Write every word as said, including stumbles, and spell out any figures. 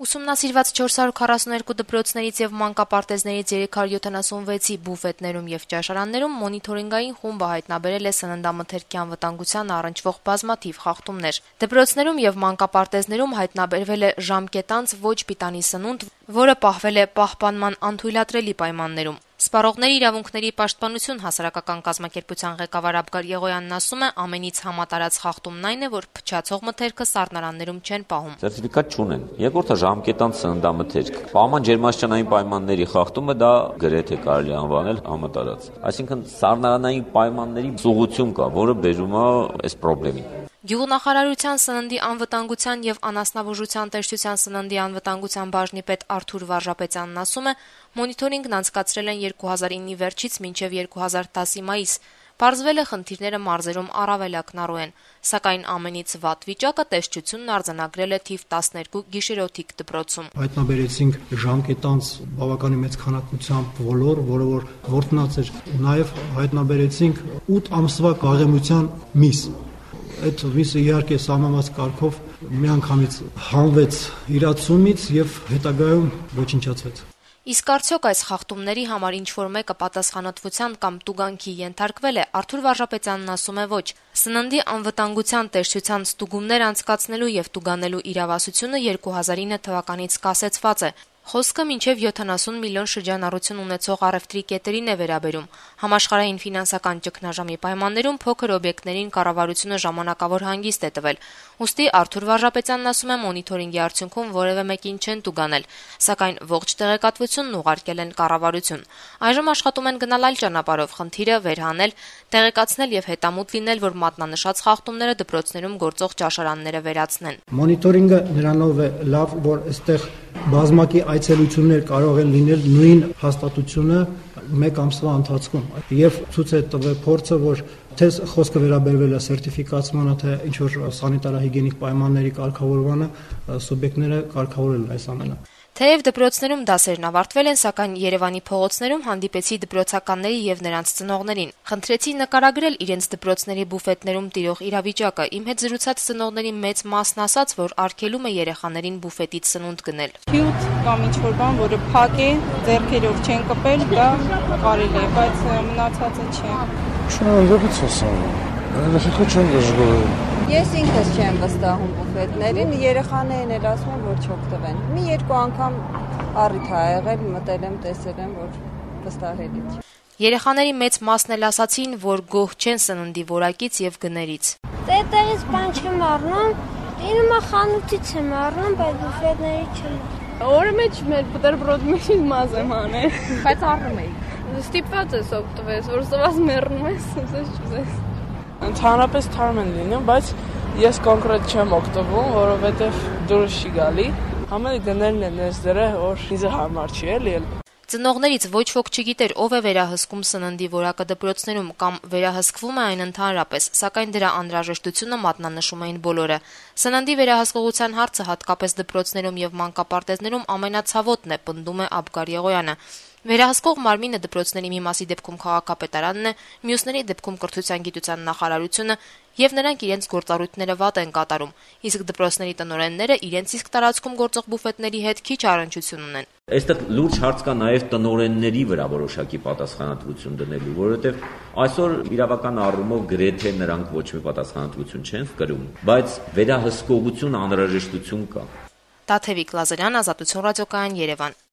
Ուսումնասիրված չորս հարյուր քառասունուերկու դպրոցներից եւ մանկապարտեզներից երեք հարյուր յոթանասունվեցի բուֆետներում եւ ճաշարաններում մոնիթորինգային խումբը հայտնաբերել է սննդամթերքի անվտանգությանը առնչվող բազմաթիվ խախտումներ։ Դպրոցներում եւ մանկապարտեզներում հայտնաբերվել է ժամկետանց ոչ պիտանի սնունդ, որը պահվել է պահպանման անթույլատրելի պայմաններում։ Սպառողների իրավունքների պաշտպանություն հասարակական կազմակերպության ղեկավար Աբգար Եղոյանն ասում է, ամենից համատարած խախտումն այն է, որ փչացող մթերքը սառնարաններում չեն պահում։ Սերտիֆիկատ չունեն։ Երկրորդը ժամկետանց սննդամթերք։ Պահման ջերմաստիճանային պայմանների խախտումը դա գրեթե կարելի անվանել համատարած։ Այսինքն սառնարանային պայմանների սուղություն կա, որը բերում է այս խնդրին։ Գյուղնախարարության սննդի անվտանգության եւ անասնաբուժության տեսչության սննդի անվտանգության բաժնի պետ Արթուր Վարժապետյանն ասում է, մոնիթորինգն անցկացրել են երկու հազար իննի վերջից մինչեւ երկու հազար տասի մայիս։ Պարզվել է խնդիրները մարզերում առավել ակնառու են, սակայն ամենից վատ վիճակը տեսչությունն արձանագրել է թիվ տասներկու գիշերօթիկ դպրոցում։ Հայտնաբերեցինք ժամկետանց բավականին մեծ քանակությամբ ոլոր, որը որ ворտնած էր, նաեւ հայտնաբերեցինք ութ ամսվա գաղեմության միս։ Այդ միսը իհարկե սահմանված կարգով միանգամից հանվեց իրացումից եւ հետագայում ոչնչացվեց։ Իսկ արդյոք այս խախտումների համար ինչ-որ մեկը պատասխանատվության կամ տուգանքի ենթարկվել է, Արթուր Վարժապետյանն ասում է ոչ։ Սննդի անվտանգության տեսչության ստուգումներ անցկացնելու եւ տուգանելու իրավասությունը երկու հազար ինը թվականից կասեցված է։ Խոսքը մինչև յոթանասուն միլիոն շրջանառություն ունեցող առևտրի կետերին է վերաբերում։ Համաշխարհային ֆինանսական ճգնաժամի պայմաններում փոքր օբյեկտներին կառավարությունը ժամանակավոր հանգիստ է տվել։ Ուստի Արթուր Վարժապետյանն ասում է, մոնիթորինգի արդյունքում որևէ մեկին չեն տուգանել, սակայն ողջ տեղեկատվությունն ուղարկել են կառավարություն։ Այժմ աշխատում են գնալ այլ ճանապարհով, խնդիրը վերհանել, տեղեկացնել եւ հետամուտ լինել, որ մատնանշած խախտումները դպրոցներում գործող ճաշարանները վերացնեն։ Մոնիթորինգը նրանով է լավ, որ այստեղ բազմակի այցելություններ կարող են լինել նույն հաստատությունը մեկ ամսվա ընթացքում եւ ցույց է տվել փորձը, որ թե խոսքը վերաբերվել է սերտիֆիկացմանը, թե ինչ որ սանիտարահիգիենիկ պայմանների կարգավորմանը, սուբյեկտները կարգավորել են այս ամենը։ Թեև դպրոցներում դասերն ավարտվել են, սակայն Երևանի փողոցներում հանդիպեցի դպրոցականների եւ նրանց ծնողներին։ Խնդրեցի նկարագրել իրենց դպրոցների բուֆետներում տիրող իրավիճակը։ Իմ հետ զրուցած ծնողների մեծ մասն ասաց, որ արգելում է երեխաներին բուֆետից սնունդ գնել։ Հյութ կամ ինչ-որ բան, որը փակ է, ձեռքերով չեն կպել, դա կարելի է, բայց մնացածը չէ։ Շնորհակալություն ասեմ։ Երեխա չեն դժգոհ։ Ես ինքս չեմ վստահում բուֆետներին, երեխաներն էլ ասում են, որ չօգտվեն։ Մի երկու անգամ առիթ ա եղել, մտել եմ, տեսել եմ, որ վստահելի չէ։ Երեխաների մեծ մասն էլ ասացին, որ գոհ չեն սննդի որակից եւ գներից։ Տետերից բան չեմ առնում, ինը խանութից եմ առնում, բայց բուֆետների չեմ։ Օրը մեջ մեր բուտերբրոդի մեջ մազ եմ անել, բայց առնում էի։ Ստիպված ես օգտվես, որ սոված մեռնում ես, ասես չուզես։ Ընդհանրապես թարմ են լինում, բայց ես կոնկրետ չեմ օգտվում, որովհետև դուրս չի գալի։ Համել գներն են ես դերը, որ ինձ հարմար չի էլի։ Ծնողներից ոչ ոք չգիտեր, ով է վերահսկում սննդի որակը դպրոցներում կամ վերահսկվում է այն ընդհանրապես, սակայն դրա անհրաժեշտությունը մատնանշում էին բոլորը։ Սննդի վերահսկողության հարցը հատկապես դպրոցներում եւ մանկապարտեզներում ամենացավոտն է, պնդում է Աբգար Եղոյանը։ Վերահսկող մարմինը դպրոցների մի մասի դեպքում քաղաքապետարանն է, մյուսների դեպքում կրթության գիտության նախարարությունը եւ նրանք իրենց գործառույթները վատ են կատարում, իսկ դպրոցների տնօրենները իրենց իսկ տարածքում գործող բուֆետների հետ քիչ առնչություն ունեն։ Այստեղ լուրջ հարց կա նաեւ տնօրենների վրա որոշակի պատասխանատվություն դնելու, որովհետեւ այսօր իրավական առումով գրեթե նրանք ոչ մի պատասխանատվություն չեն կրում, բայց վերահսկողություն անհրաժեշտություն կա։ Տաթևիկ Լազարյան, Ազատություն ռադիոկայան, Երևան։